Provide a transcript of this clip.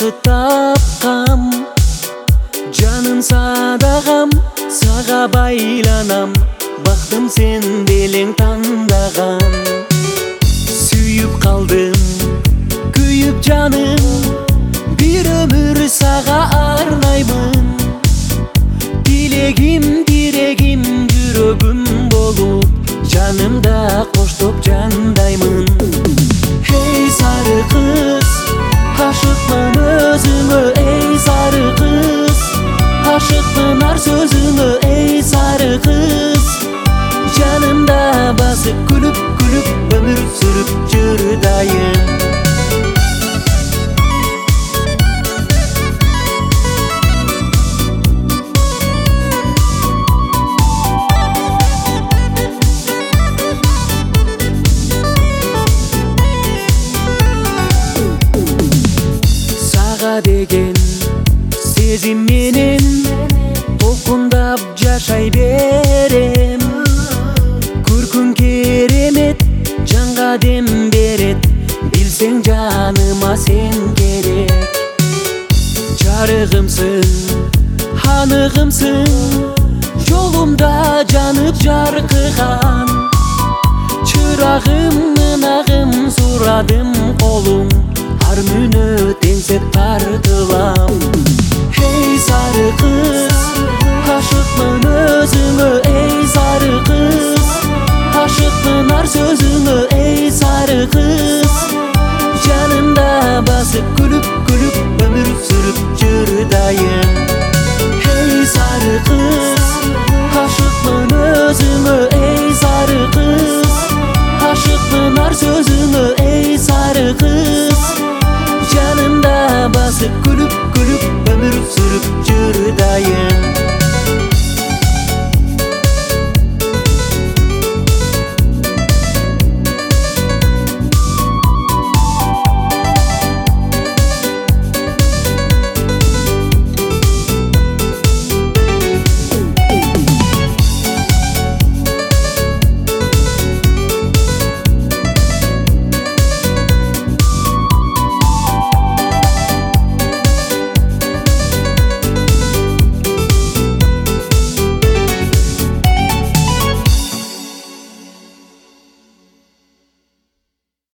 тапкам, жаным садагам, сага байланам, бактым сен белең тандаган. Сүйүп калдым, күйүп жаным, бир өмүр сага арнаймын. Тилегим, тирегим, жүрөгүм болуп, жанымда коштоп жандаймын. Эй сары кыз, ашыкмын өзүңө, эй сары кыз, ашыкмын ар сөзүңө, эй сары кыз. Жанымда басып күлүп күлүп өмүр сүрүп жүр дайым. Деген сезим менен толкундап жашай берем. Көркүң керемет, жанга дем берет, билсең жаныма сен керек. Жарыгымсың, анығымсың, жолумда жанып жаркыган. Чырагым, ынагым, сурадым колуң, ар мүнөт эңсеп тартылам. Эй сары кыз,